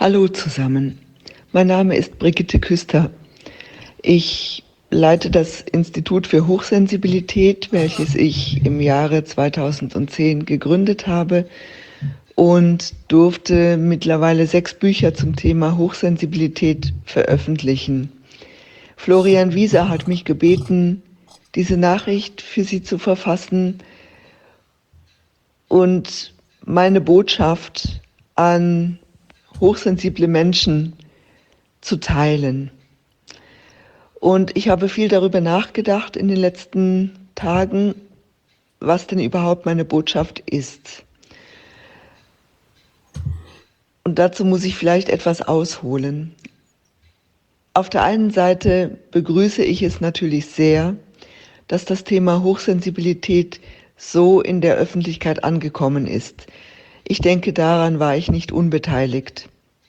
Hallo zusammen, mein Name ist Brigitte Küster. Ich leite das Institut für Hochsensibilität, welches ich im Jahre 2010 gegründet habe und durfte mittlerweile 6 Bücher zum Thema Hochsensibilität veröffentlichen. Florian Wieser hat mich gebeten, diese Nachricht für Sie zu verfassen und meine Botschaft an hochsensible Menschen zu teilen. Und ich habe viel darüber nachgedacht in den letzten Tagen, was denn überhaupt meine Botschaft ist. Und dazu muss ich vielleicht etwas ausholen. Auf der einen Seite begrüße ich es natürlich sehr, dass das Thema Hochsensibilität so in der Öffentlichkeit angekommen ist. Ich denke, daran war ich nicht unbeteiligt.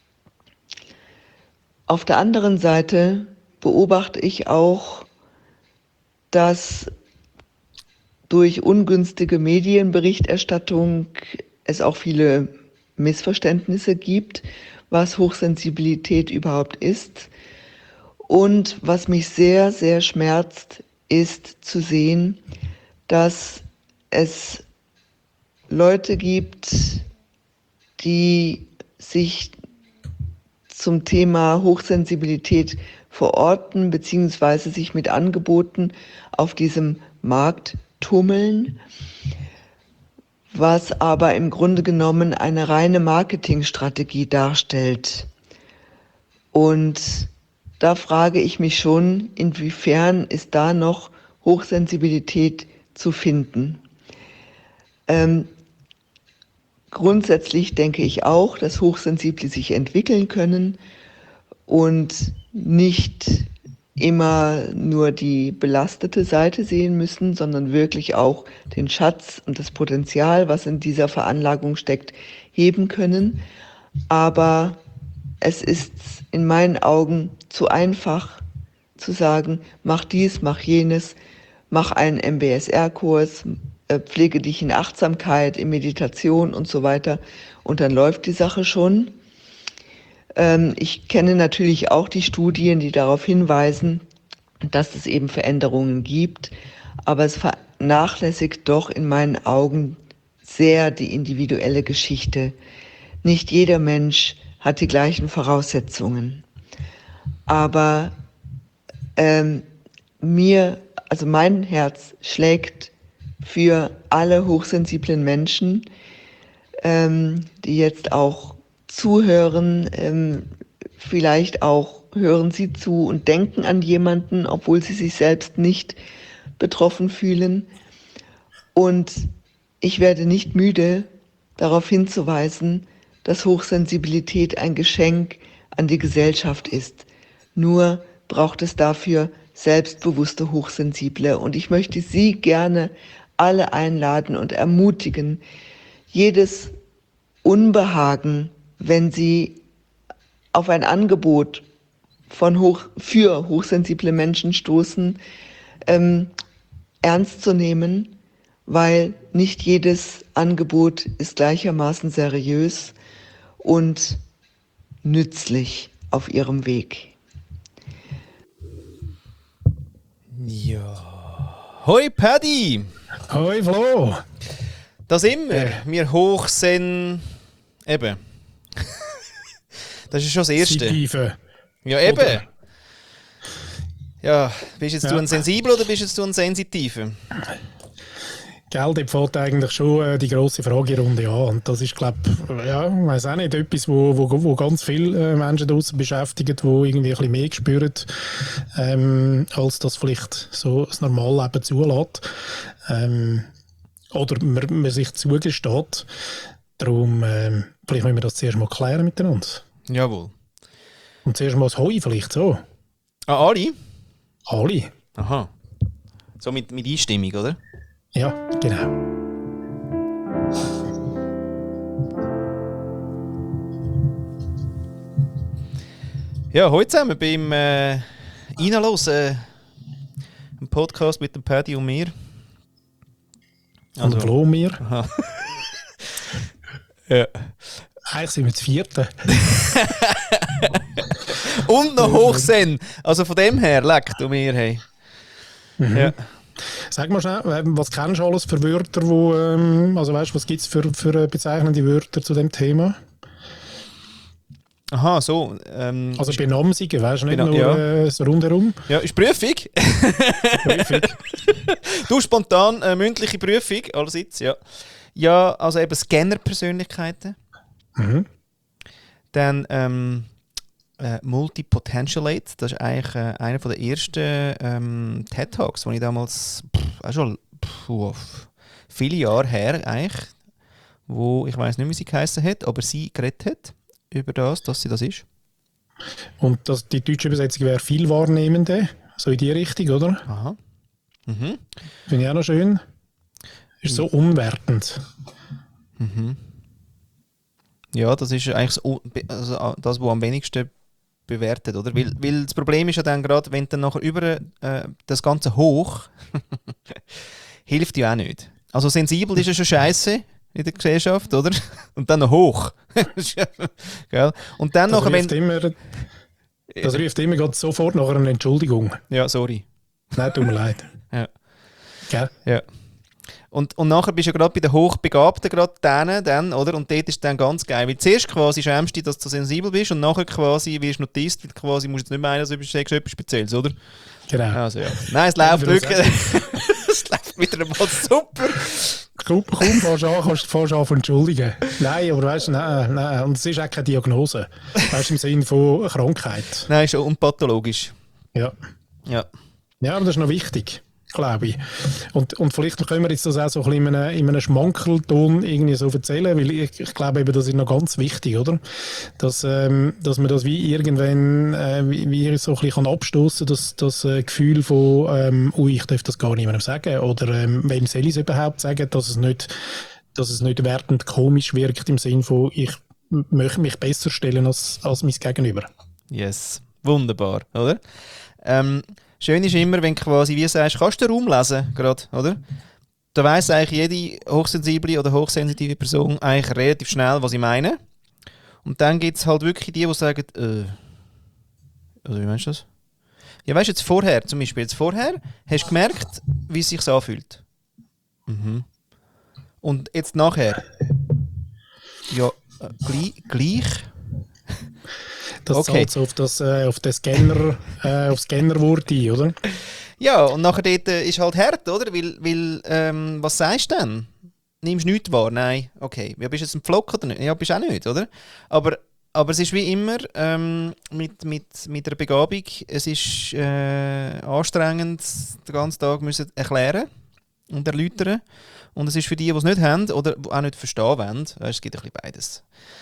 Auf der anderen Seite beobachte ich auch, dass durch ungünstige Medienberichterstattung es auch viele Missverständnisse gibt, was Hochsensibilität überhaupt ist. Und was mich sehr, sehr schmerzt, ist zu sehen, dass es Leute gibt, die sich zum Thema Hochsensibilität verorten bzw. sich mit Angeboten auf diesem Markt tummeln, was aber im Grunde genommen eine reine Marketingstrategie darstellt. Und da frage ich mich schon, inwiefern ist da noch Hochsensibilität zu finden? Grundsätzlich denke ich auch, dass Hochsensible sich entwickeln können und nicht immer nur die belastete Seite sehen müssen, sondern wirklich auch den Schatz und das Potenzial, was in dieser Veranlagung steckt, heben können. Aber es ist in meinen Augen zu einfach zu sagen, mach dies, mach jenes, mach einen MBSR-Kurs, pflege dich in Achtsamkeit, in Meditation und so weiter und dann läuft die Sache schon. Ich kenne natürlich auch die Studien, die darauf hinweisen, dass es eben Veränderungen gibt, aber es vernachlässigt doch in meinen Augen sehr die individuelle Geschichte. Nicht jeder Mensch hat die gleichen Voraussetzungen. Aber mein Herz schlägt für alle hochsensiblen Menschen, die jetzt auch zuhören. Vielleicht auch hören sie zu und denken an jemanden, obwohl sie sich selbst nicht betroffen fühlen. Und ich werde nicht müde, darauf hinzuweisen, dass Hochsensibilität ein Geschenk an die Gesellschaft ist. Nur braucht es dafür selbstbewusste Hochsensible. Und ich möchte Sie gerne alle einladen und ermutigen, jedes Unbehagen, wenn Sie auf ein Angebot für hochsensible Menschen stoßen, ernst zu nehmen, weil nicht jedes Angebot ist gleichermaßen seriös und nützlich auf ihrem Weg. Ja. Hoi Paddy! Hoi Flo! Da sind wir hochsen... Eben. Das ist schon das Erste. Tiefe. Ja, eben. Oder? Ja, bist jetzt du ein Sensibler oder bist jetzt du ein Sensitiver? Gell, dort fällt eigentlich schon die grosse Fragerunde an. Und das ist, glaube ich, ja, ich weiss auch nicht, etwas, wo ganz viele Menschen draussen beschäftigt, die irgendwie ein bisschen mehr spüren, als das vielleicht so das Normalleben zulässt. Oder man sich zugesteht. Darum, vielleicht müssen wir das zuerst mal klären miteinander. Jawohl. Und zuerst mal das Hoi vielleicht so. Ah, alle? Alle. Aha. So mit Einstimmung, oder? Ja, genau. Ja, heute zusammen beim Reinhören, ein Podcast mit dem Paddy und mir. Und Flo und mir. Aha. Ja. Eigentlich sind wir das 4. Und noch Hochsen. Also von dem her, leck du mir, hey. Ja. Sag mal schnell, was kennst du alles für Wörter, also weißt du, was gibt es für bezeichnende Wörter zu dem Thema? Aha, so. Also Benamsungen, weißt du, nicht nur ja. so rundherum. Ja, ist Prüfung. Du, spontan, mündliche Prüfung, allerseits, ja. Ja, also eben Scanner-Persönlichkeiten. Dann Multipotentialate, das ist eigentlich einer der ersten TED-Talks, die ich damals, auch schon viele Jahre her eigentlich, wo ich weiß nicht, wie sie geheißen hat, aber sie geredet hat über das, dass sie das ist. Und die deutsche Übersetzung wäre viel Wahrnehmende, so in die Richtung, oder? Aha. Mhm. Finde ich auch noch schön. Ist so unwertend. Mhm. Ja, das ist eigentlich das, was am wenigsten bewertet, oder? Weil das Problem ist ja dann gerade, wenn dann nachher über das Ganze hoch hilft ja auch nicht. Also sensibel ist ja schon scheiße in der Gesellschaft, oder? Und dann noch hoch. Gell? Und dann nachher, wenn... Das ruft immer gerade sofort nach einer Entschuldigung. Ja, sorry. Nein, tut mir leid. Ja. Gell? Ja. Und nachher bist du ja gerade bei den Hochbegabten dann, oder? Und dort ist dann ganz geil. Weil zuerst quasi schämst du dich, dass du sensibel bist und nachher quasi wirst du Notist, weil quasi musst du jetzt nicht meinen, dass du etwas Spezielles, oder? Genau. Also ja. Nein, es läuft wirklich. Es läuft wieder einmal super. Kaum fährst du an von entschuldigen. Nein, aber weißt du, nein. Und es ist auch keine Diagnose. Weißt du, im Sinne von Krankheit. Nein, ist unpathologisch. Ja. Ja. Ja, aber das ist noch wichtig, glaube ich. Und vielleicht können wir jetzt das auch so ein bisschen in einem Schmankelton irgendwie so erzählen, weil ich glaube eben, das ist noch ganz wichtig, oder? Dass man das wie irgendwann wie so ein bisschen abstoßen kann, das Gefühl von ich darf das gar niemandem sagen oder wem soll ich es überhaupt sagen, dass es nicht wertend komisch wirkt im Sinn von ich möchte mich besser stellen als mein Gegenüber. Yes, wunderbar, oder? Schön ist immer, wenn du quasi wie sagst, kannst du den Raum lesen, gerade, oder? Da weiss eigentlich jede hochsensible oder hochsensitive Person eigentlich relativ schnell, was ich meine. Und dann gibt es halt wirklich die sagen, also wie meinst du das? Ja, weißt du, jetzt vorher hast du gemerkt, wie es sich anfühlt. Mhm. Und jetzt nachher, ja, gleich. Das okay. zahlt so auf den Scanner, auf Scannerwort ein, oder? Ja, und nachher dort ist halt hart, oder? Weil was sagst du denn? Nimmst du nichts wahr? Nein. Okay. Ja, bist du jetzt ein Pflock oder nicht? Ja, bist du auch nicht, oder? Aber es ist wie immer mit einer Begabung, es ist anstrengend, den ganzen Tag müssen erklären und erläutern. Und es ist für die es nicht haben oder auch nicht verstehen wollen, es gibt ein bisschen beides.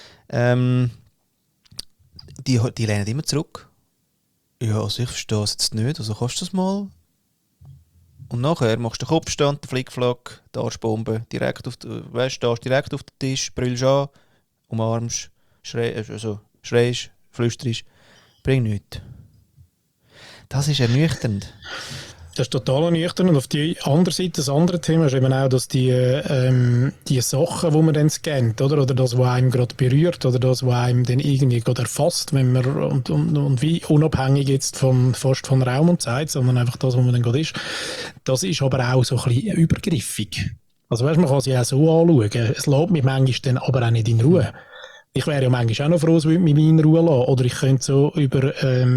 Die lernen immer zurück. Ja, also ich verstehe es jetzt nicht, also kannst du das mal? Und nachher machst du den Kopfstand, den Flickflack, die Arschbombe, stehst direkt auf den Tisch, brüllst an, umarmst, schreist, flüsterst, bringt nichts. Das ist ernüchternd. Das ist total ernüchternd. Und auf die andere Seite, das andere Thema ist eben auch, dass die Sachen, die man dann scannt, oder das, was einem gerade berührt, oder das, was einem dann irgendwie gerade erfasst, wenn man, und wie unabhängig jetzt fast von Raum und Zeit, sondern einfach das, was man dann gerade ist, das ist aber auch so ein bisschen übergriffig. Also weißt, man kann sich auch so anschauen. Es lässt mich manchmal dann aber auch nicht in Ruhe. Ich wäre ja manchmal auch noch froh, es würde mich in Ruhe lassen. Oder ich könnte so über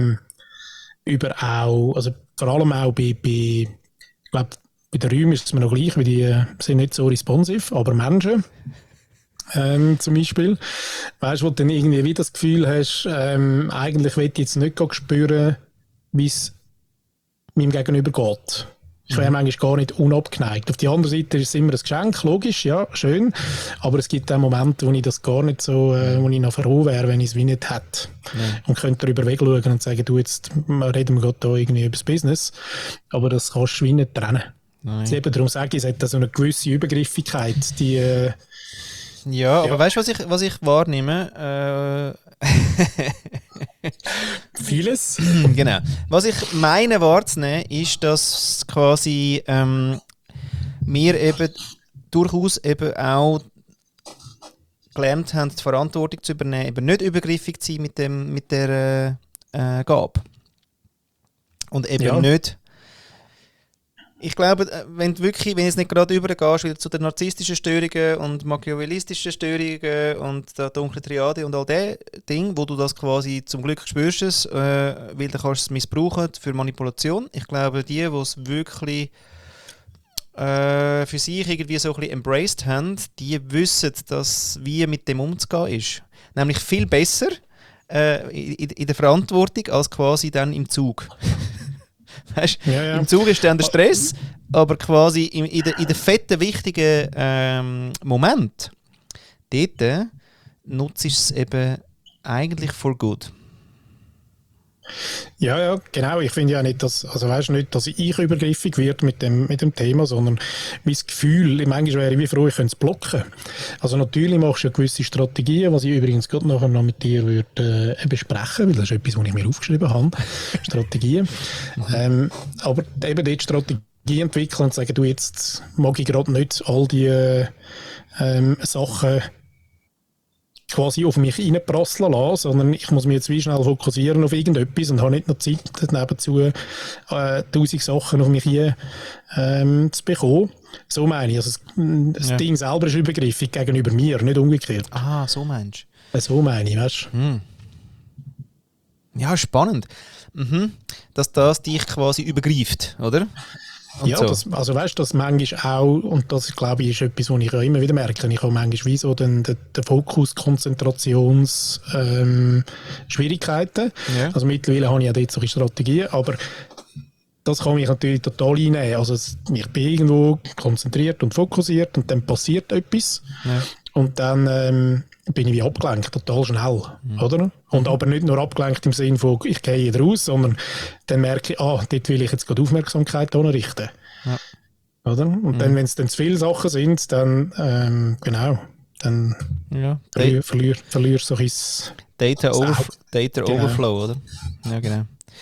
auch, also vor allem auch ich glaube, bei den Räumen ist es mir noch gleich, weil die sind nicht so responsive, aber Menschen zum Beispiel, weißt du, wo du dann irgendwie wieder das Gefühl hast, eigentlich will ich jetzt nicht spüren, wie es meinem Gegenüber geht. Ich wäre manchmal gar nicht unabgeneigt. Auf der anderen Seite ist es immer ein Geschenk, logisch, ja, schön. Aber es gibt auch Momente, wo ich das gar nicht so, wo ich noch froh wäre, wenn ich es wie nicht hätte. Und könnte darüber wegschauen und sagen, du, jetzt reden wir gerade da irgendwie über das Business. Aber das kannst du wie nicht trennen. Eben darum sage ich, es hat da so eine gewisse Übergriffigkeit, die... ja, aber weißt du, was ich wahrnehme? Vieles. Genau. Was ich meine wahrzunehmen, ist, dass quasi wir eben durchaus eben auch gelernt haben, die Verantwortung zu übernehmen, eben nicht übergriffig zu sein mit der Gabe. Und eben nicht. Ich glaube, wenn du jetzt nicht gerade übergehst wieder zu den narzisstischen Störungen und machiavellistischen Störungen und der dunklen Triade und all diese Dinge, wo du das quasi zum Glück spürst, weil du kannst es missbrauchen für Manipulation. Ich glaube, die es wirklich für sich irgendwie so ein bisschen embraced haben, die wissen, wie mit dem umzugehen ist. Nämlich viel besser in der Verantwortung als quasi dann im Zug. Weißt, im Zug ist dann der Stress, aber quasi in den fetten, wichtigen Moment, dort nutzt es eben eigentlich for good. Ja, genau. Ich finde ja nicht, dass ich übergriffig werde mit dem Thema, sondern mein Gefühl, manchmal wäre ich wie froh, ich könnte es blocken. Also natürlich machst du ja gewisse Strategien, was ich übrigens gerade nachher noch mit dir würde besprechen, weil das ist etwas, was ich mir aufgeschrieben habe. Strategien. Aber eben dort Strategie entwickeln und sagen, du, jetzt mag ich gerade nicht all die Sachen quasi auf mich reinprasseln lassen, sondern ich muss mich jetzt wie schnell fokussieren auf irgendetwas und habe nicht noch Zeit, nebenzu 1000 Sachen auf mich hin zu bekommen. So meine ich. Also das Ding selber ist übergriffig gegenüber mir, nicht umgekehrt. Ah, so meinst du? So meine ich, weißt du? Ja, spannend. Dass das dich quasi übergreift, oder? Und ja, so. Also weißt du, das manchmal auch, und das glaube ich ist etwas, was ich auch immer wieder merke, ich habe manchmal wie so den Fokus, Konzentrations Schwierigkeiten. Ja. Also mittlerweile habe ich ja dort solche Strategien, aber das kann mich natürlich total einnehmen. Also ich bin irgendwo konzentriert und fokussiert und dann passiert etwas und dann bin ich wie abgelenkt, total schnell, oder? Und aber nicht nur abgelenkt im Sinne von, ich gehe hier raus, sondern dann merke ich, dort will ich jetzt gerade Aufmerksamkeit richten. Ja. Oder? Und dann, wenn es dann zu viele Sachen sind, dann, dann verlierst du so ein Data Overflow, oder? Ja, genau.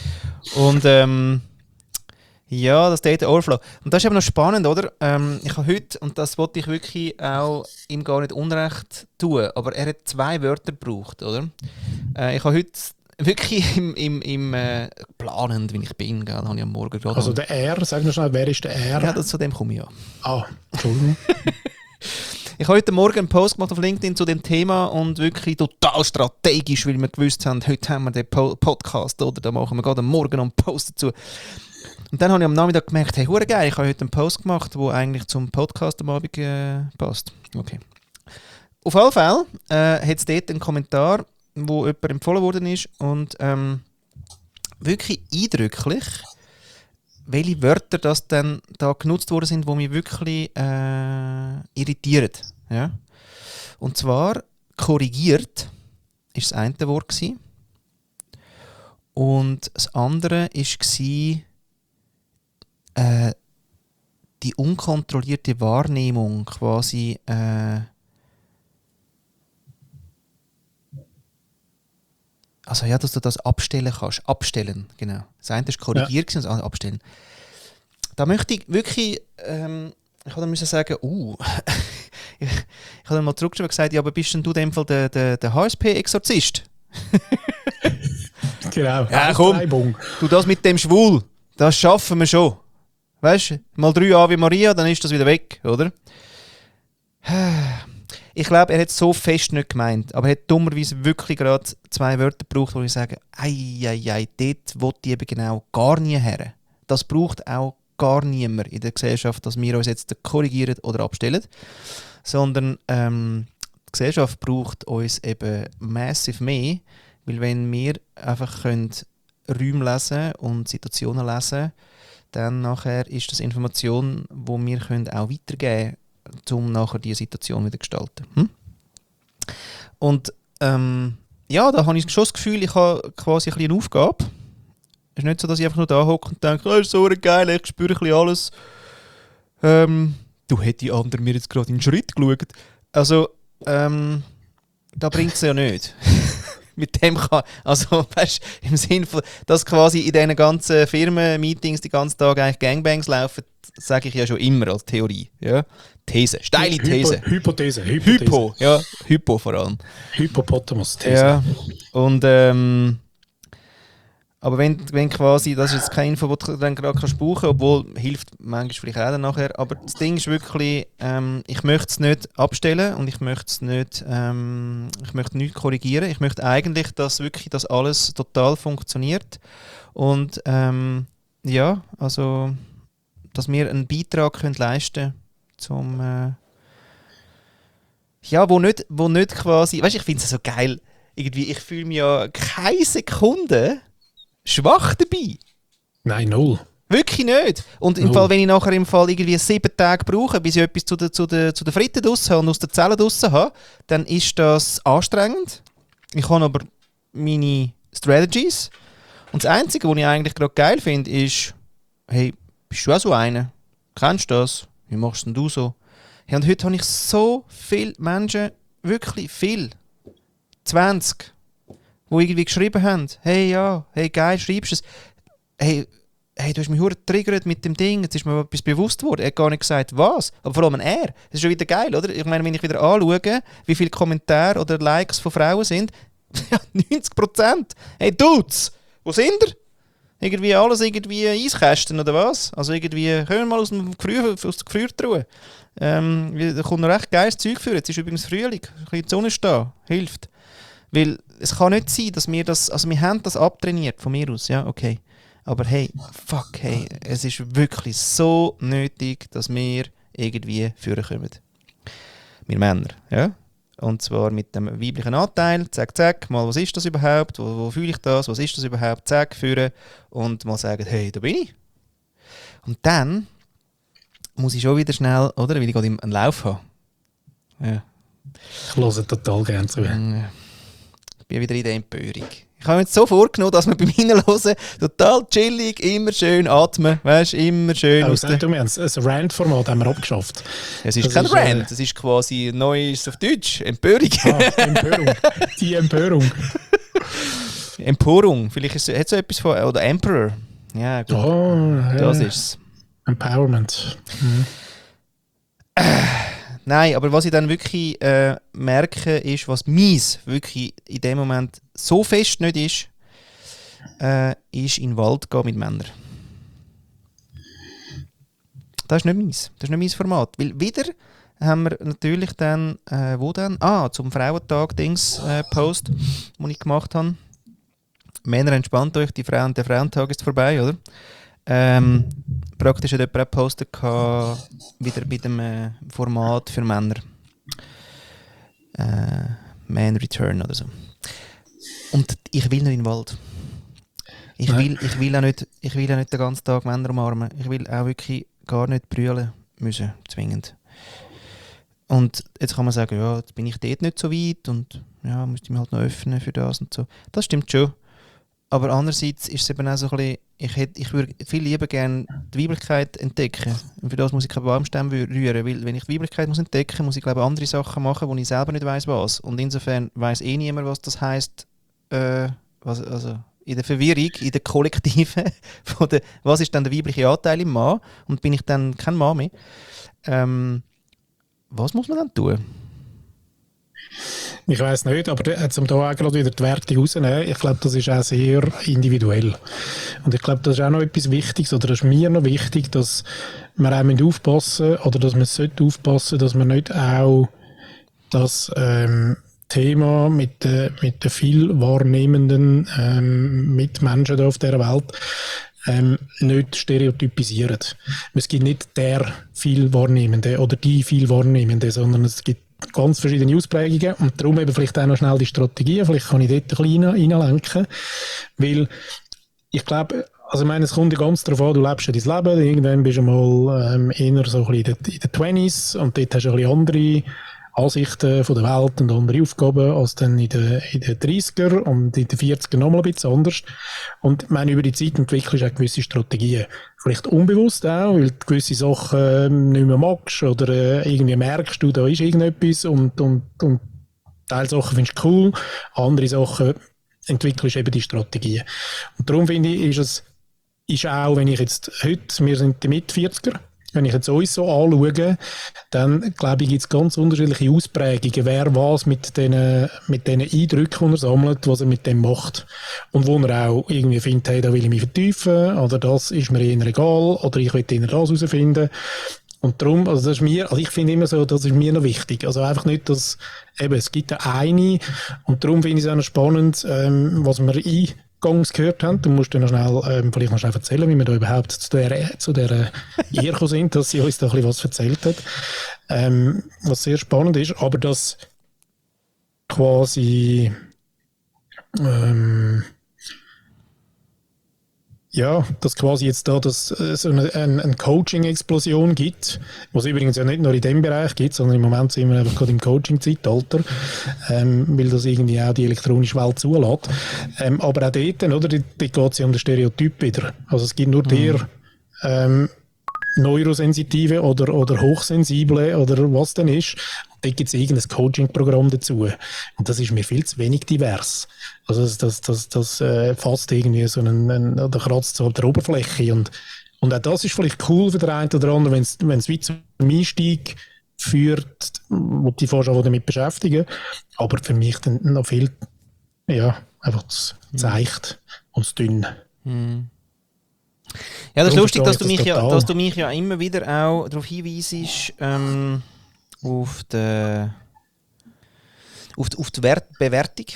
Und ja, das Data Overflow. Und das ist eben noch spannend, oder? Ich habe heute, und das wollte ich wirklich auch ihm gar nicht unrecht tun, aber er hat 2 Wörter gebraucht, oder? Ich habe heute wirklich im planend, wie ich bin, gell, habe ich am Morgen gerade... Also der R, sag mir schnell, wer ist der R? Ja, zu dem komme ich ja. Entschuldigung. Ich habe heute Morgen einen Post gemacht auf LinkedIn zu dem Thema und wirklich total strategisch, weil wir gewusst haben, heute haben wir den Podcast, oder? Da machen wir gerade am Morgen noch einen Post dazu. Und dann habe ich am Nachmittag gemerkt, hey, hure geil, ich habe heute einen Post gemacht, der eigentlich zum Podcast am Abend passt. Okay. Auf jeden Fall hat es dort einen Kommentar, wo jemand empfohlen worden ist und wirklich eindrücklich, welche Wörter das dann da genutzt worden sind, die mich wirklich irritieren. Ja? Und zwar korrigiert ist das eine Wort gewesen. Und das andere war die unkontrollierte Wahrnehmung quasi also ja, dass du das abstellen kannst. Abstellen, genau. Das eine ist korrigiert und das andere abstellen. Da möchte ich wirklich, ich habe dann müssen sagen, ich habe dann mal zurückgeschrieben und gesagt, ja, aber bist denn du in dem Fall der HSP-Exorzist? Genau. Ja, komm, du das mit dem Schwul, das schaffen wir schon. Weißt du, mal 3 Ave Maria, dann ist das wieder weg, oder? Ich glaube, er hat es so fest nicht gemeint, aber er hat dummerweise wirklich gerade 2 Wörter gebraucht, wo ich sage, dort will ich eben genau gar nie her. Das braucht auch gar niemand in der Gesellschaft, dass wir uns jetzt korrigieren oder abstellen, sondern die Gesellschaft braucht uns eben massiv mehr, weil wenn wir einfach Räume lesen und Situationen lesen, dann nachher ist das Information, die wir auch weitergeben können, um nachher diese Situation wieder zu gestalten. Und ja, da habe ich schon das Gefühl, ich habe quasi ein bisschen eine Aufgabe. Es ist nicht so, dass ich einfach nur da hocke und denke, das ist so geil, ich spüre ein bisschen alles. Du hättest die anderen mir jetzt gerade in den Schritt geschaut. Also, da bringt es ja nicht. mit dem kann, also weißt, im Sinne von, dass quasi in diesen ganzen Firmen-Meetings die ganzen Tag eigentlich Gangbangs laufen, sage ich ja schon immer als Theorie. Ja? These, steile These. Hypothese. Hypo, ja, Hypo vor allem. Hypopotamus-These. Ja, und aber wenn quasi, das ist jetzt keine Info, die du dann gerade kannst brauchen, obwohl hilft manchmal vielleicht auch dann nachher, aber das Ding ist wirklich, ich möchte es nicht abstellen und ich möchte es nicht, ich möchte nichts korrigieren, ich möchte eigentlich, dass wirklich das alles total funktioniert und ja, also dass wir einen Beitrag können leisten zum ja, wo nicht quasi, weißt du, ich finde es so geil, irgendwie, ich fühle mich ja keine Sekunde schwach dabei. Nein, null. Wirklich nicht. Und im Fall, wenn ich nachher im Fall irgendwie 7 Tage brauche, bis ich etwas zu der Fritten draussen habe und aus der Zelle draussen habe, dann ist das anstrengend. Ich habe aber meine Strategies. Und das Einzige, was ich eigentlich gerade geil finde, ist, hey, bist du auch so einer? Kennst du das? Wie machst denn du so? Hey, und heute habe ich so viele Menschen, wirklich viel, 20, die irgendwie geschrieben haben, hey ja, hey geil, schreibst du es. Hey, du hast mich verdammt getriggert mit dem Ding, jetzt ist mir etwas bewusst worden. Er hat gar nicht gesagt, was. Aber vor allem er. Das ist schon wieder geil, oder? Ich meine, wenn ich wieder anschaue, wie viele Kommentare oder Likes von Frauen sind, 90%. Hey Dudes, wo sind ihr? Irgendwie alles irgendwie Eiskästen oder was? Also irgendwie, können wir mal aus der Gefriertruhe. Da kommt noch recht geiles Zeug für. Jetzt ist übrigens Frühling, ein bisschen die Sonne stehen, hilft. Weil es kann nicht sein, dass wir das, also wir haben das abtrainiert von mir aus, ja, okay. Aber hey, fuck, hey, es ist wirklich so nötig, dass wir irgendwie führen kommen. Wir Männer, ja. Und zwar mit dem weiblichen Anteil, zack, zack, mal, was ist das überhaupt, wo fühle ich das, was ist das überhaupt, zack, führen und mal sagen, hey, da bin ich. Und dann muss ich schon wieder schnell, oder, weil ich gerade einen Lauf habe. Ja. Ich höre total gerne zu. Ich bin wieder in der Empörung. Ich habe mir jetzt so vorgenommen, dass wir beim Hinhören total chillig, immer schön atmen, weißt, immer schön. Oh, sag du mir, ein Rant-Format haben wir abgeschafft. Es ist kein Rant, es ist quasi Neues auf Deutsch, Empörung. Empörung. Die Empörung. Emporung, vielleicht hat es so etwas von, oder Emperor. Ja, gut. Oh, das ist es. Empowerment. Mhm. Nein, aber was ich dann wirklich merke, ist, was mies wirklich in dem Moment so fest nicht ist, ist in den Wald gehen mit Männern. Das ist nicht mies. Das ist nicht mein Format. Weil wieder haben wir natürlich dann, wo dann? Zum Frauentag-Dings-Post, den ich gemacht habe. Männer, entspannt euch, der Frauentag ist vorbei, oder? Praktisch hat jemand auch gepostet, wieder bei dem Format für Männer. Man Return oder so. Und ich will nicht in den Wald. Ich will auch nicht den ganzen Tag Männer umarmen. Ich will auch wirklich gar nicht brüllen müssen, zwingend. Und jetzt kann man sagen, ja, jetzt bin ich dort nicht so weit und ja, müsste ich mich halt noch öffnen für das und so. Das stimmt schon. Aber andererseits ist es eben auch so ein bisschen, ich würde viel lieber gerne die Weiblichkeit entdecken. Und für das muss ich keine Baumstämme rühren, weil wenn ich die Weiblichkeit muss entdecken muss, ich glaube andere Sachen machen, wo ich selber nicht weiss was. Und insofern weiss niemand, was das heisst, also in der Verwirrung, in der Kollektive, was ist dann der weibliche Anteil im Mann und bin ich dann kein Mann mehr. Was muss man dann tun? Ich weiss nicht, aber um da auch gerade wieder die Wertung rauszunehmen, ich glaube, das ist auch sehr individuell. Und ich glaube, das ist auch noch etwas Wichtiges, oder das ist mir noch wichtig, dass wir auch aufpassen müssen, oder dass wir aufpassen, dass wir nicht auch das Thema mit den viel wahrnehmenden Mitmenschen da auf dieser Welt nicht stereotypisieren. Es gibt nicht der viel Wahrnehmende oder die viel Wahrnehmende, sondern es gibt ganz verschiedene Ausprägungen und darum eben vielleicht auch noch schnell die Strategie, vielleicht kann ich dort ein bisschen reinlenken, weil ich glaube, also ich meine, es kommt ja ganz darauf an, du lebst ja dein Leben, irgendwann bist du mal eher so ein bisschen in den 20s und dort hast du ein bisschen andere Ansichten von der Welt und andere Aufgaben als dann in den 30er und in den 40er nochmal ein bisschen anders. Und ich meine, über die Zeit entwickelst du auch gewisse Strategien. Vielleicht unbewusst auch, weil du gewisse Sachen nicht mehr magst oder irgendwie merkst du, da ist irgendetwas und Teilsachen findest du cool, andere Sachen entwickelst eben die Strategien. Und darum finde ich, ist auch, wenn ich jetzt heute, wir sind die Mit-40er, wenn ich jetzt uns so anschaue, dann glaube ich, gibt es ganz unterschiedliche Ausprägungen, wer was mit den Eindrücken, die er sammelt, was er mit dem macht. Und wo er auch irgendwie findet, hey, da will ich mich vertiefen, oder das ist mir eher egal, oder ich will eher das herausfinden. Und darum, also das ist mir, also ich finde immer so, das ist mir noch wichtig. Also einfach nicht, dass, eben, es gibt eine, und darum finde ich es auch noch spannend, was wir eingangs gehört haben. Du musst dann noch schnell, vielleicht noch schnell erzählen, wie wir da überhaupt zu der Ehe gekommen sind, dass sie uns da ein bisschen was erzählt hat. Was sehr spannend ist, aber das quasi, ja, dass quasi jetzt da so eine Coaching-Explosion gibt, was übrigens ja nicht nur in dem Bereich gibt, sondern im Moment sind wir einfach gerade im Coaching-Zeitalter, weil das irgendwie auch die elektronische Welt zulässt. Aber auch dort, oder, dort geht es ja um den Stereotyp wieder. Also es gibt nur der Neurosensitive oder Hochsensible oder was denn ist. Und dort gibt es irgendein Coaching-Programm dazu. Und das ist mir viel zu wenig divers. Also das fasst irgendwie so oder kratzt so auf der Oberfläche. Und auch das ist vielleicht cool für den einen oder anderen, wenn es wie zum Einstieg führt, wo die Forscher damit beschäftigen. Aber für mich dann noch viel, ja, einfach zu seicht und zu dünn. Ja, das ist lustig, dass du mich ja immer wieder auch darauf hinweisst, auf die Bewertung.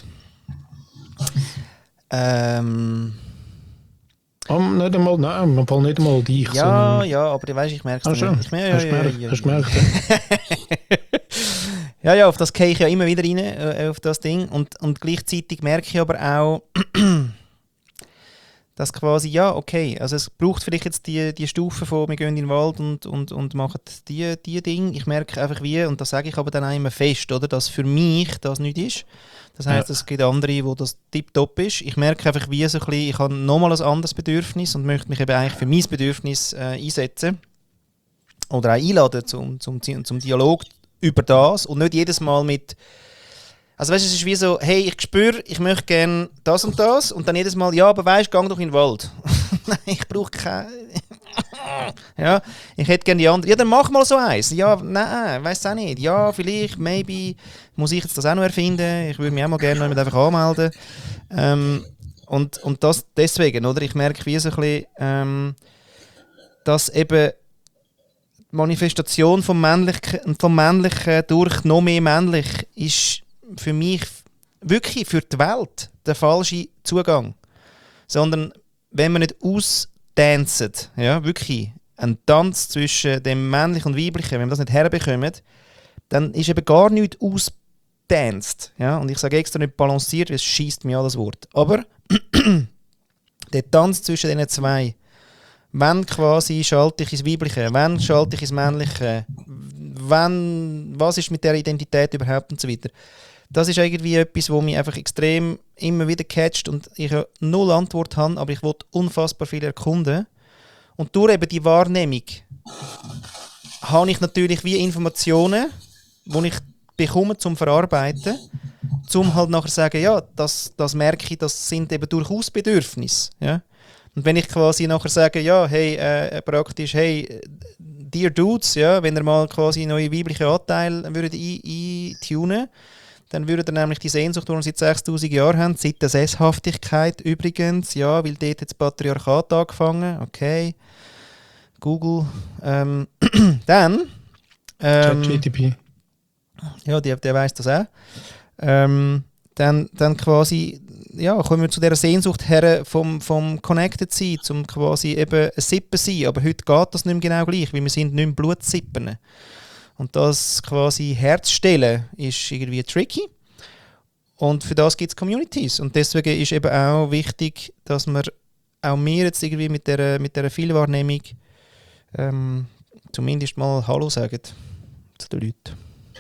Nicht einmal, nein, man fällt nicht einmal dich. Ja, aber weißt, ich merke es schon. Hast du gemerkt? Ja, auf das gehe ich ja immer wieder rein, auf das Ding. Und gleichzeitig merke ich aber auch, dass quasi, ja, okay, also es braucht vielleicht jetzt die Stufe von, wir gehen in den Wald und machen die Dinge. Ich merke einfach wie, und das sage ich aber dann auch immer fest, oder, dass für mich das nicht ist. Das heisst, es gibt andere, wo das tipptopp ist. Ich merke einfach wie so ein bisschen, ich habe nochmal ein anderes Bedürfnis und möchte mich eben eigentlich für mein Bedürfnis einsetzen. Oder auch einladen zum Dialog über das und nicht jedes Mal mit. Also weißt du, es ist wie so, hey, ich spüre, ich möchte gerne das und dann jedes Mal, ja, aber weißt, geh doch in den Wald. Nein, ich brauche keine. Ja, ich hätte gerne die andere. Ja, dann mach mal so eins. Ja, nein, weiss auch nicht. Ja, vielleicht, maybe, muss ich jetzt das auch noch erfinden. Ich würde mich auch mal gerne einfach anmelden. Und das deswegen, oder? Ich merke wie so ein bisschen, dass eben die Manifestation vom Männlichen durch noch mehr männlich ist für mich wirklich für die Welt der falsche Zugang. Sondern wenn man nicht austanzen, ja, wirklich ein Tanz zwischen dem Männlichen und Weiblichen, wenn man das nicht herbekommt, dann ist eben gar nichts austanzt. Ja? Und ich sage extra nicht balanciert, weil es scheisst mir an das Wort. Aber der Tanz zwischen diesen zwei, wenn quasi schalte ich ins Weibliche, wenn schalte ich ins Männliche, was ist mit der Identität überhaupt und so weiter. Das ist irgendwie etwas, was mich einfach extrem immer wieder catcht und ich null Antwort habe, aber ich will unfassbar viel erkunden. Und durch eben die Wahrnehmung habe ich natürlich wie Informationen, die ich bekomme zum Verarbeiten, zum halt nachher sagen, ja, das merke ich, das sind eben durchaus Bedürfnisse. Ja? Und wenn ich quasi nachher sage, ja, hey, praktisch, hey, dear Dudes, ja, wenn ihr mal quasi neue weibliche Anteile eintunen, dann würde er nämlich die Sehnsucht, die wir seit 6000 Jahren haben, seit der Sesshaftigkeit übrigens, ja, weil dort hat das Patriarchat angefangen, okay, Google, dann ChatGPT. Ja, der weiss das auch. Dann quasi, ja, kommen wir zu dieser Sehnsucht her vom Connected sein, zum quasi eben ein Sippen sein, aber heute geht das nicht mehr genau gleich, weil wir sind nicht mehr Blutsippen. Und das quasi herzustellen ist irgendwie tricky. Und für das gibt es Communities. Und deswegen ist eben auch wichtig, dass wir jetzt irgendwie mit dieser Vielwahrnehmung zumindest mal Hallo sagen zu den Leuten.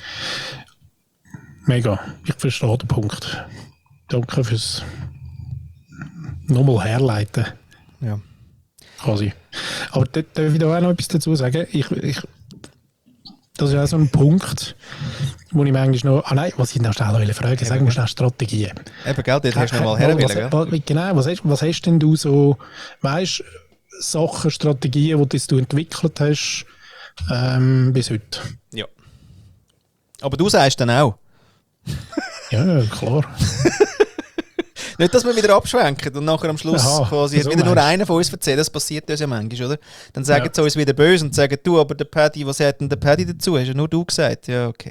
Mega, ich verstehe den Punkt. Danke fürs nochmal herleiten. Ja. Quasi. Aber darf ich da auch noch etwas dazu sagen? das ist auch so ein Punkt, wo ich manchmal noch... nein, was ich noch schnell fragen, sagen wir schnell Strategien. Eben, gell, dort hast du noch mal herwählen. Genau, was hast denn du so, weißt, Sachen, Strategien, die du entwickelt hast bis heute? Ja. Aber du sagst dann auch. Ja, klar. Nicht, dass wir wieder abschwenken und nachher am Schluss quasi so wieder nur einer von uns erzählt. Das passiert uns ja manchmal, oder? Dann sagen sie uns wieder böse und sagen, du, aber der Paddy, was hat denn der Paddy dazu? Hast ja nur du gesagt. Ja, okay.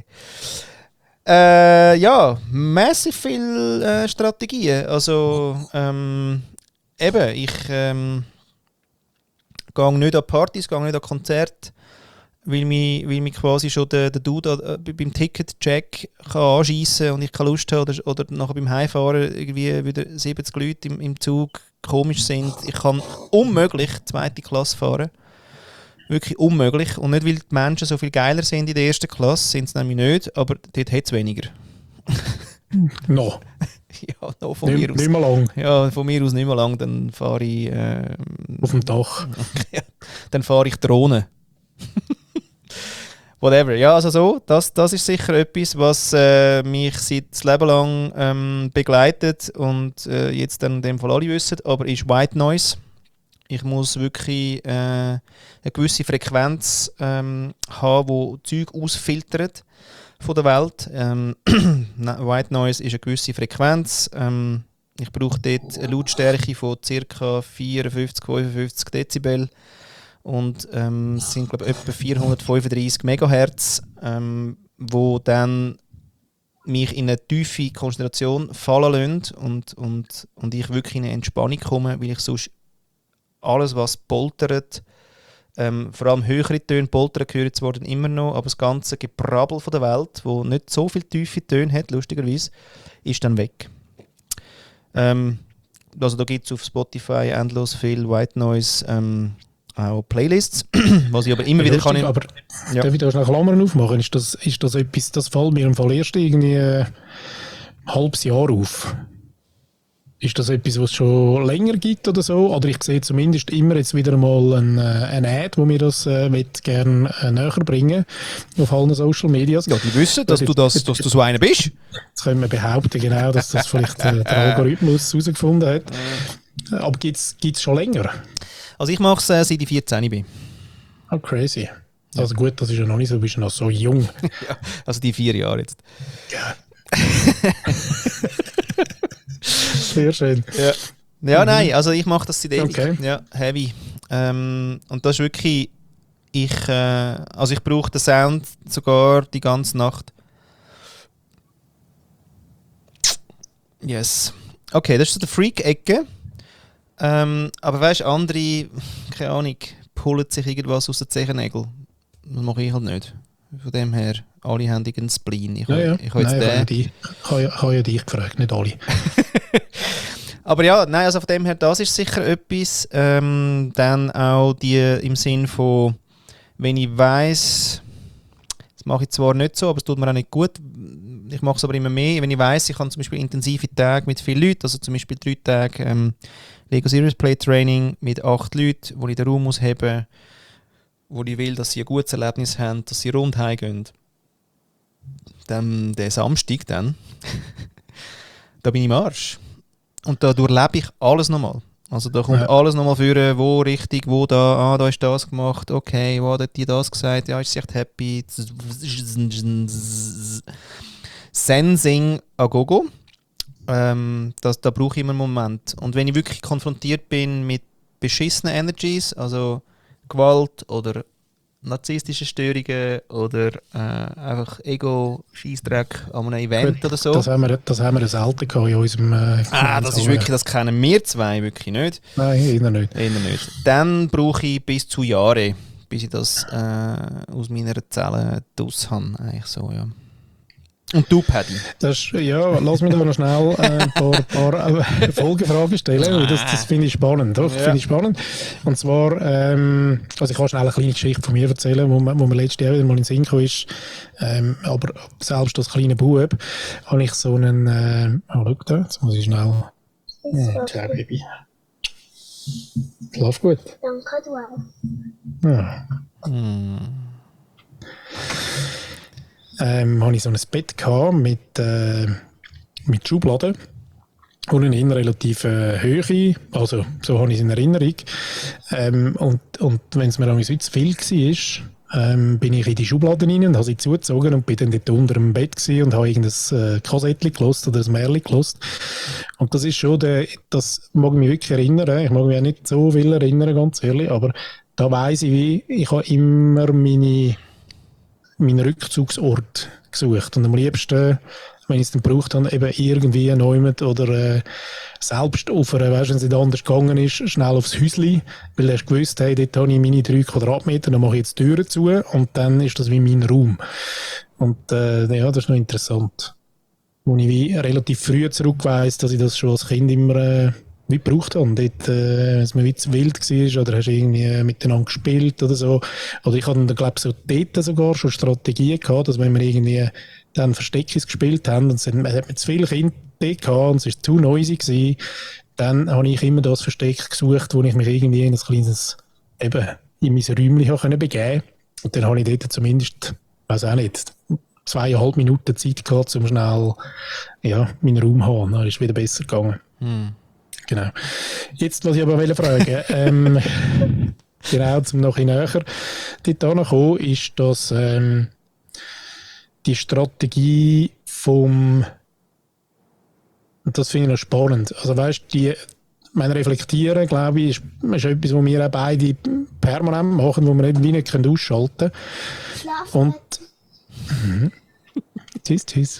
Ja, massiv viel Strategien. Also, eben, ich gehe nicht an Partys, gehe nicht an Konzerte, weil mich quasi schon der Dude beim Ticket-Check anschiessen und ich keine Lust habe oder nachher beim Heimfahren irgendwie wieder 70 Leute im Zug komisch sind. Ich kann unmöglich zweite Klasse fahren. Wirklich unmöglich. Und nicht, weil die Menschen so viel geiler sind in der ersten Klasse, sind es nämlich nicht, aber dort hat es weniger. Noch. Ja, noch von mir aus. Nicht mehr lang. Ja, von mir aus nicht mehr lang, dann fahre ich... Auf dem Dach. Ja, dann fahre ich Drohne. Whatever. Ja, also so, das ist sicher etwas, was mich seit das Leben lang begleitet und jetzt dann in dem Fall alle wissen, aber ist White Noise. Ich muss wirklich eine gewisse Frequenz haben, die Zeug ausfiltert von der Welt. White Noise ist eine gewisse Frequenz. Ich brauche dort eine Lautstärke von ca. 54, 55 Dezibel. Und es sind, glaube ich, etwa 435 MHz, wo dann mich in eine tiefe Konzentration fallen lassen und ich wirklich in eine Entspannung komme, weil ich sonst alles, was poltert, vor allem höhere Töne, poltern hören zwar dann immer noch, aber das ganze Gebrabbel von der Welt, wo nicht so viele tiefe Töne hat, lustigerweise, ist dann weg. Also da gibt es auf Spotify endlos viel White Noise, auch Playlists, was ich aber immer wieder lustig, kann... Aber ja. darf ich da schnell Klammern aufmachen? Ist das etwas, das fällt mir im Fall erst irgendwie ein halbes Jahr auf? Ist das etwas, was es schon länger gibt oder so? Oder ich sehe zumindest immer jetzt wieder mal eine Ad, wo mir das gerne näher bringen auf allen Social Medias. Ja, die wissen, dass du so einer bist. Jetzt können wir behaupten, genau, dass das vielleicht der Algorithmus herausgefunden hat. Aber gibt es schon länger? Also ich mache es seit ich 14 bin. Oh, crazy. Also gut, das ist ja noch nicht so, du bist noch so jung. Ja, also die 4 Jahre jetzt. Ja. Sehr schön. Ja, nein, also ich mache das seit ewig. Okay. Ja, heavy. Und das ist wirklich, ich brauche den Sound sogar die ganze Nacht. Yes. Okay, das ist so der Freak-Ecke. Aber weißt du, andere, keine Ahnung, pullen sich irgendwas aus den Zehennägeln. Das mache ich halt nicht. Von dem her, alle haben einen Spleen. Ich habe ja dich gefragt, nicht alle. Aber ja, nein, also von dem her, das ist sicher etwas. Dann auch die im Sinn von, wenn ich weiss, das mache ich zwar nicht so, aber es tut mir auch nicht gut. Ich mache es aber immer mehr. Wenn ich weiss, ich habe zum Beispiel intensive Tage mit vielen Leuten, also zum Beispiel 3 Tage Lego Serious Play Training mit 8 Leuten, wo ich den Raum aushebe, wo ich will, dass sie ein gutes Erlebnis haben, dass sie rund heimgehen. Dann der Samstag, da bin ich im Arsch. Und da durchlebe ich alles nochmal. Also da kommt alles nochmal vor, wo richtig, wo da, da ist das gemacht, okay, wo hat die das gesagt, ja, ist sie echt happy. Sensing a gogo. Da brauche ich immer einen Moment. Und wenn ich wirklich konfrontiert bin mit beschissenen Energies, also Gewalt oder narzisstische Störungen oder einfach Ego-Scheissdreck an einem Event oder so. Das haben wir selten gehabt in unserem... das ist wirklich, das kennen wir zwei wirklich nicht. Nein, eher nicht. Dann brauche ich bis zu Jahre, bis ich das aus meiner Zelle draus habe. Eigentlich so, ja. Und du, Paddy? Lass mich da noch schnell ein paar Folgefragen stellen, weil das finde ich spannend. Doch, finde ich spannend. Und zwar, also ich kann schnell eine kleine Geschichte von mir erzählen, wo mir letztes Jahr wieder mal in den Sinn gekommen ist. Aber selbst als kleiner Bub habe ich so einen, schau da, jetzt muss ich schnell, ciao Baby. Schlaf gut. Danke, du auch. Ja. hatte ich so ein Bett gehabt mit Schubladen und eine relativ Höhe, also so habe ich es in Erinnerung. Und wenn es mir am zu viel war, bin ich in die Schubladen rein und habe sie zugezogen und bin dann dort unter dem Bett gewesen und habe irgendein Kassettchen gehört oder ein Märchen gehört. Und das ist schon, das mag mich wirklich erinnern. Ich mag mich auch nicht so viel erinnern, ganz ehrlich, aber da weiss ich, ich habe immer meinen Rückzugsort gesucht. Und am liebsten, wenn ich es dann gebraucht habe, eben irgendwie jemand oder selbst auf einer, weißt, wenn es nicht anders gegangen ist, schnell aufs Häuschen, weil er gewusst, hey, dort habe ich meine 3 Quadratmeter, dann mache ich jetzt die Türen zu und dann ist das wie mein Raum. Und ja, das ist noch interessant. Wo ich wie relativ früh zurück weiss, dass ich das schon als Kind immer wie gebraucht habe. Dort, wenn es mir wie zu wild war oder hast du irgendwie miteinander gespielt oder so. Oder ich hatte dann, glaube ich, so dort sogar schon Strategien gehabt, dass wenn wir irgendwie dann Versteckis gespielt haben und man hat mit zu vielen Kindern dort gehabt und es war zu noisy gewesen, dann habe ich immer das Versteck gesucht, wo ich mich irgendwie in ein kleines, eben, in mein Räumchen begeben konnte. Und dann habe ich dort zumindest, weiß auch nicht, 2,5 Minuten Zeit gehabt, um schnell ja, meinen Raum zu haben. Dann ist es wieder besser gegangen. Genau. Jetzt, was ich aber fragen genau, zum noch näher dort ankommen, ist, dass die Strategie und das finde ich noch spannend. Also weißt du, mein Reflektieren, glaube ich, ist etwas, was wir auch beide permanent machen, wo wir nicht ausschalten können. Und tschüss.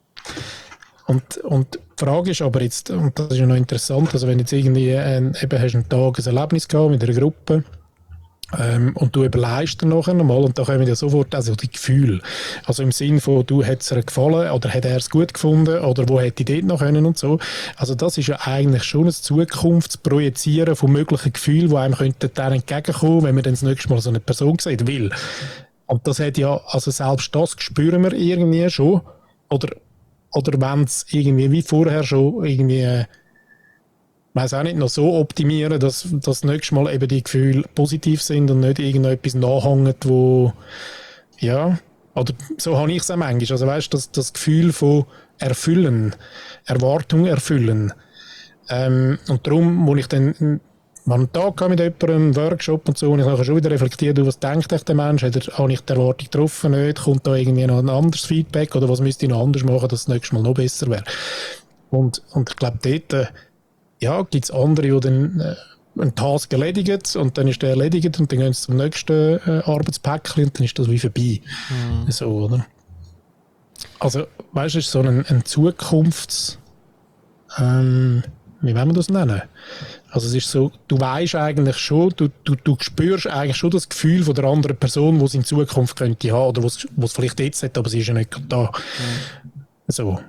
Und die Frage ist aber jetzt, und das ist ja noch interessant, also wenn jetzt irgendwie eben hast einen Tag ein Erlebnis gehabt mit einer Gruppe und du überlegst dann nachher nochmal und da kommen ja sofort also die Gefühle. Also im Sinn von, du hättest es gefallen oder hat er es gut gefunden oder wo hätte ich dort noch können und so. Also das ist ja eigentlich schon ein Zukunftsprojizieren von möglichen Gefühlen, die einem könnten dann entgegenkommen, wenn man dann das nächste Mal so eine Person sieht, will. Und das hat ja, also selbst das spüren wir irgendwie schon. Oder wenn es irgendwie wie vorher schon irgendwie, weiß auch nicht, noch so optimieren, dass das nächste Mal eben die Gefühle positiv sind und nicht irgendetwas nachhängt, wo, ja, oder so habe ich es auch manchmal. Also weißt du, das Gefühl von erfüllen, Erwartung erfüllen. Und darum, wo ich dann mal einen Tag mit jemandem, einen Workshop und so, und ich nachher schon wieder reflektiert, was denkt der Mensch, habe ich die Erwartung getroffen, nicht, kommt da irgendwie noch ein anderes Feedback oder was müsste ich noch anders machen, dass das nächste Mal noch besser wäre. Und ich glaube, dort ja, gibt es andere, die dann einen Task erledigen und dann ist der erledigt und dann gehen sie zum nächsten Arbeitspäckchen und dann ist das wie vorbei. So, oder? Also, weißt du, es ist so ein Zukunfts... wie wollen wir das nennen? Also es ist so, du weißt eigentlich schon, du spürst eigentlich schon das Gefühl von der anderen Person, die es in Zukunft könnte haben oder was es vielleicht jetzt hat, aber sie ist ja nicht da. So.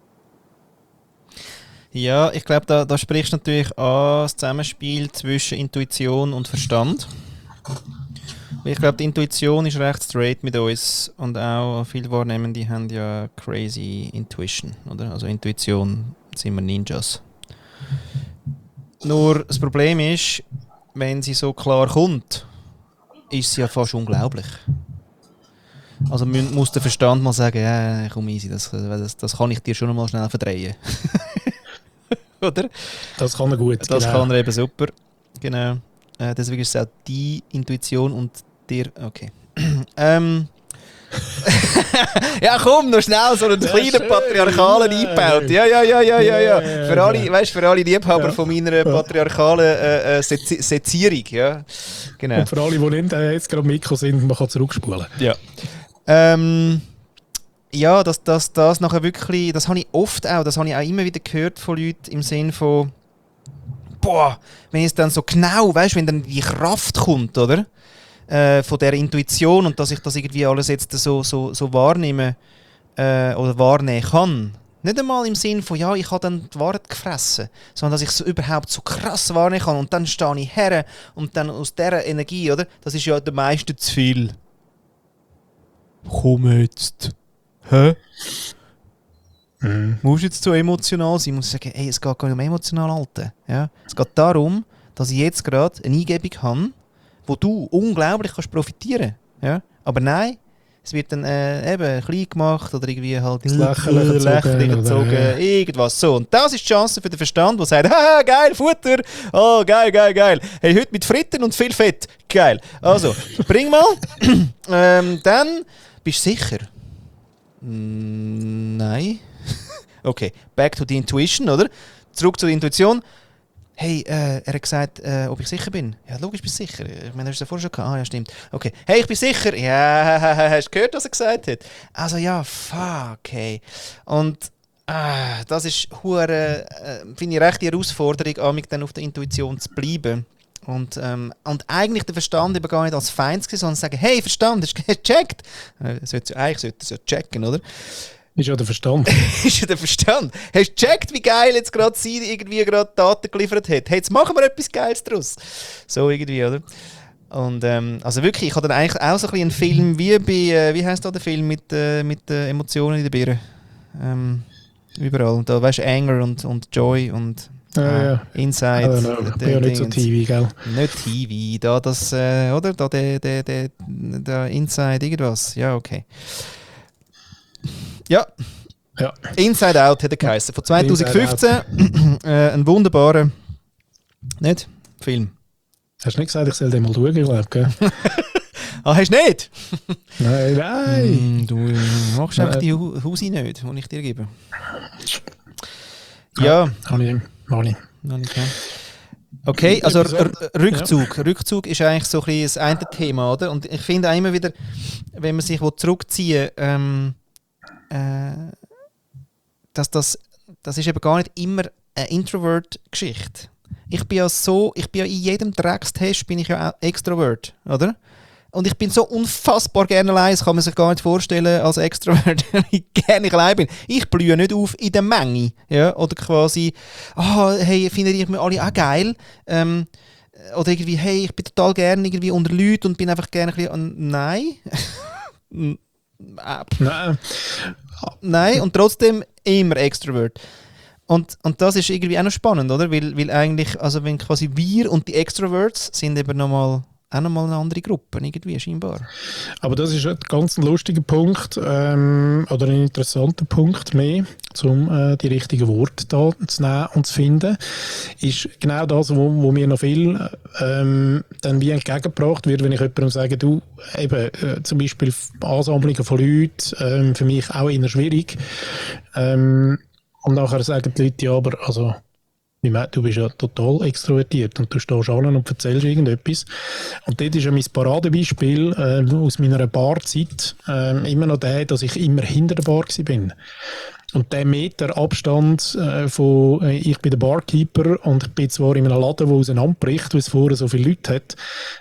Ja, ich glaube, da sprichst du natürlich an das Zusammenspiel zwischen Intuition und Verstand. Ich glaube, die Intuition ist recht straight mit uns und auch viele Wahrnehmende haben ja crazy Intuition, oder? Also Intuition sind wir Ninjas. Nur das Problem ist, wenn sie so klar kommt, ist sie ja fast unglaublich. Also muss der Verstand mal sagen, ja, komm easy, das kann ich dir schon mal schnell verdrehen. Oder? Das kann er gut. Das genau. kann er eben super. Genau. Deswegen ist es auch die Intuition und dir. Okay. Ja, komm, noch schnell so einen kleinen patriarchalen eingebaut. Ja. Für alle, weißt, für alle Liebhaber von meiner patriarchalen Sezierung. Ja. Genau. Und für alle, die nicht jetzt gerade Mikro sind, man kann zurückspulen. Ja. Ja, das nachher wirklich, das habe ich oft auch, das habe ich auch immer wieder gehört von Leuten im Sinn von, boah, wenn es dann so genau, weißt, wenn dann die Kraft kommt, oder? Von der Intuition und dass ich das irgendwie alles jetzt so wahrnehme oder wahrnehmen kann. Nicht einmal im Sinn von, ja, ich habe dann die Wahrheit gefressen, sondern dass ich es überhaupt so krass wahrnehmen kann und dann stehe ich her und dann aus dieser Energie, oder? Das ist ja der meiste zu viel. Komm jetzt. Hä? Musst du jetzt so emotional sein? Muss ich sagen, ey, es geht gar nicht um emotional halten. Ja? Es geht darum, dass ich jetzt gerade eine Eingebung habe, wo du unglaublich kannst profitieren. Ja? Aber nein, es wird dann eben klein gemacht oder irgendwie halt Lächerlich gezogen, irgendwas so. Und das ist die Chance für den Verstand, der sagt, haha, geil, Futter, oh, geil, geil, geil. Hey, heute mit Fritten und viel Fett, geil. Also, bring mal. Dann, bist du sicher? Nein. Okay, back to the intuition, oder? Zurück zur Intuition. Hey, er hat gesagt, ob ich sicher bin. Ja, logisch, bist du sicher. Ich meine, hast du es ja vorher schon gehabt. Ah, ja, stimmt. Okay. Hey, ich bin sicher. Ja, hast du gehört, was er gesagt hat? Also ja, fuck, hey. Und das ist hure, finde ich, recht die Herausforderung, mich dann auf der Intuition zu bleiben. Und eigentlich der Verstand eben gar nicht als Feind zu sehen, sondern zu sagen, hey, Verstand, hast du gecheckt? Eigentlich sollte es ja checken, oder? Ist ja der Verstand. Ist ja der Verstand. Hast du gecheckt, wie geil jetzt gerade sie irgendwie gerade Daten geliefert hat? Hey, jetzt machen wir etwas Geiles daraus. So irgendwie, oder? Und also wirklich, ich habe dann eigentlich auch so ein bisschen einen Film wie bei, wie heisst da der Film mit Emotionen in der Birne? Überall. Da weißt du, Anger und Joy und Inside. Ich bin ja nicht so TV, gell? Nicht TV, da das, oder? Da der Inside irgendwas. Ja, okay. Ja. Inside Out hat er geheißen. Von 2015. Ein wunderbarer nicht? Film. Hast du nicht gesagt, ich soll den mal schauen, glaube ich? Ah, hast du nicht? Nein. Du machst einfach die Hausi nicht, die ich dir gebe. Ja. Mach ich. Okay, also Rückzug. Ja. Rückzug ist eigentlich so ein bisschen das eine Thema, oder? Und ich finde auch immer wieder, wenn man sich zurückziehen will, dass das ist eben gar nicht immer eine Introvert-Geschichte. Ich bin ja in jedem Dreckstest bin ich ja auch Extrovert, oder? Und ich bin so unfassbar gerne allein, das kann man sich gar nicht vorstellen als Extrovert, wie gerne ich allein bin. Ich blühe nicht auf in der Menge, ja? Oder quasi, hey, findet ihr mich alle auch geil? Oder irgendwie, hey, ich bin total gerne irgendwie unter Leuten und bin einfach gerne ein bisschen, nein. Nein, und trotzdem immer Extrovert. Und das ist irgendwie auch noch spannend, oder? Weil eigentlich, also wenn quasi wir und die Extroverts sind eben nochmal eine andere Gruppe, irgendwie scheinbar. Aber das ist ein ganz lustiger Punkt, oder ein interessanter Punkt mehr, um die richtigen Worte da zu nehmen und zu finden, ist genau das, wo mir noch viel dann wie entgegengebracht wird, wenn ich jemandem sage, du, eben, zum Beispiel Ansammlungen von Leuten, für mich auch eher schwierig. Und nachher sagen die Leute, ja, aber also, du bist ja total extrovertiert und du stehst an und erzählst irgendetwas. Und dort ist ja mein Paradebeispiel aus meiner Barzeit immer noch der, dass ich immer hinter der Bar war. Und der Meter Abstand von ich bin der Barkeeper und ich bin zwar in einem Laden, der auseinanderbricht, weil es vorher so viele Leute hat,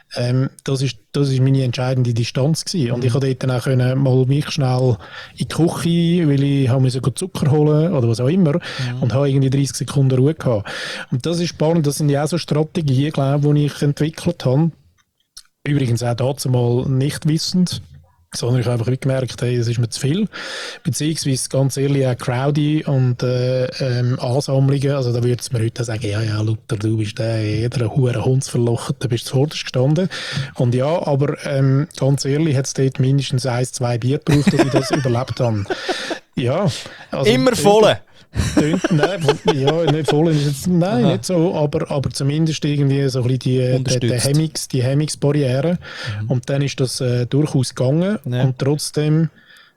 das ist meine entscheidende Distanz gewesen. Und ich konnte dort dann auch mal mich schnell in die Küche, weil ich musste Zucker holen oder was auch immer und habe irgendwie 30 Sekunden Ruhe gehabt. Und das ist spannend, das sind ja auch so Strategien, glaube ich, die ich entwickelt habe. Übrigens auch dazu mal nicht wissend, sondern ich habe einfach gemerkt, hey, das ist mir zu viel. Beziehungsweise ganz ehrlich auch Crowdy und Ansammlungen, also da würde es mir heute sagen, ja, Luther, du bist jeder hure Hund verlochen, da bist du zuvorderst gestanden. Und ja, aber ganz ehrlich, hat es dort mindestens 1-2 Bier gebraucht, dass ich das überlebt habe. Ja. Also, immer voll. Nein, ja, nicht voll ist jetzt, nein, nicht so, aber zumindest irgendwie so ein bisschen die Hemmungsbarriere. Und dann ist das durchaus gegangen und trotzdem,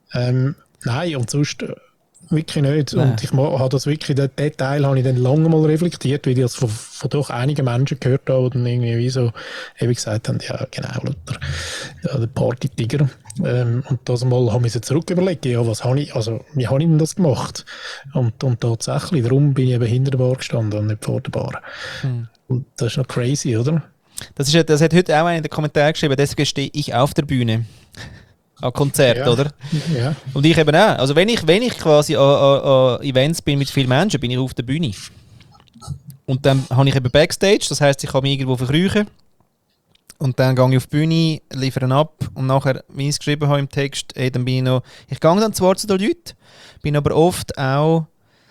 nein, und sonst wirklich nicht. Nein. Und ich habe das wirklich, den Teil habe ich dann lange mal reflektiert, weil ich das von doch einigen Menschen gehört habe, die dann irgendwie so eben gesagt haben, ja genau, Luther, ja, der Party-Tiger. Und das mal haben wir zurück überlegt, ja, wie habe ich denn das gemacht? Und tatsächlich, darum bin ich eben hinter der Bar gestanden und nicht vor der Bar. Und das ist noch crazy, oder? Das hat heute auch einer in den Kommentaren geschrieben, deswegen stehe ich auf der Bühne. An Konzert, ja, oder? Ja. Und ich eben auch. Also wenn ich quasi an Events bin mit vielen Menschen, bin ich auf der Bühne. Und dann habe ich eben Backstage, das heisst, ich kann mich irgendwo verkrüchen. Und dann gehe ich auf die Bühne, liefere ab und nachher, wie ich es geschrieben habe im Text, dann bin ich gehe dann zwar zu den Leuten, bin aber oft auch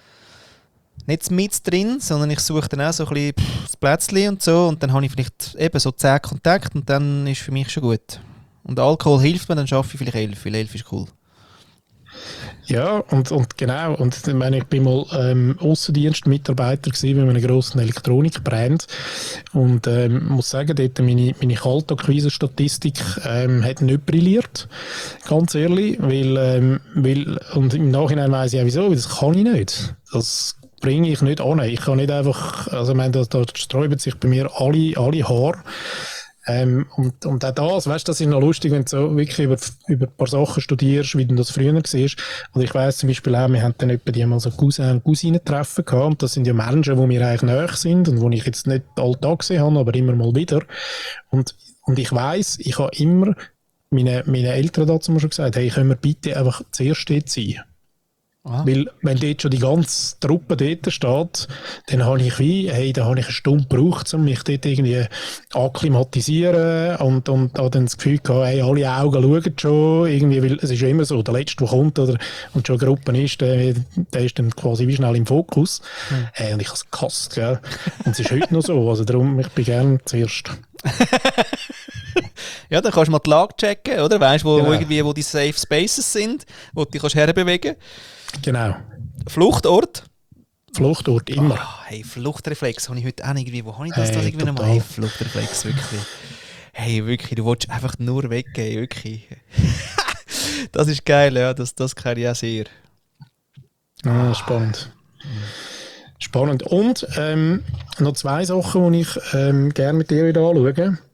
nicht mit drin, sondern ich suche dann auch so ein bisschen das Plätzchen und so und dann habe ich vielleicht eben so 10 Kontakte und dann ist für mich schon gut. Und Alkohol hilft mir, dann schaffe ich vielleicht 11, weil 11 ist cool. Ja, und genau. Und ich meine, ich bin mal Aussendienstmitarbeiter gewesen bei einem grossen Elektronikbrand und muss sagen, dort meine Kaltakquise-Statistik hat nicht brilliert, ganz ehrlich, weil und im Nachhinein weiss ich auch wieso, weil das kann ich nicht. Das bringe ich nicht an. Ich kann nicht einfach, also ich meine, da sträuben sich bei mir alle Haare. Und auch das, weißt, das ist noch lustig, wenn du so wirklich über ein paar Sachen studierst, wie du das früher war. Und ich weiss zum Beispiel auch, wir haben dann etwa die mal so Cousin und Cousinen-Treffen gehabt. Und das sind ja Menschen, die mir eigentlich nahe sind und die ich jetzt nicht alltag gesehen habe, aber immer mal wieder. Und ich weiss, ich habe immer meinen Eltern dazu schon gesagt, hey, können wir bitte einfach zuerst dort sein? Aha. Weil, wenn dort schon die ganze Truppe dort steht, dann habe ich da habe ich eine Stunde gebraucht, um mich dort irgendwie akklimatisieren und habe dann das Gefühl gehabt, hey, alle Augen schauen schon, irgendwie, weil es ist ja immer so, der Letzte, der kommt, oder, und schon eine Gruppe ist, der ist dann quasi wie schnell im Fokus. Und ich habe es gehasst, gell. Und es ist heute noch so, also darum, ich bin gerne zuerst. Ja, dann kannst du mal die Lage checken, oder? Weißt du, Genau. wo die Safe Spaces sind, wo du dich herbewegen kannst. Genau. Fluchtort. Fluchtort, immer. Hey, Fluchtreflex habe ich heute auch irgendwie. Wo habe ich das Hey, irgendwie nochmal? total. Hey, Fluchtreflex, wirklich. Hey, wirklich, du willst einfach nur weggehen, wirklich. Das ist geil, ja, das kenne ich auch sehr. Ah, spannend. Spannend. Und noch zwei Sachen, die ich gerne mit dir wieder anschaue.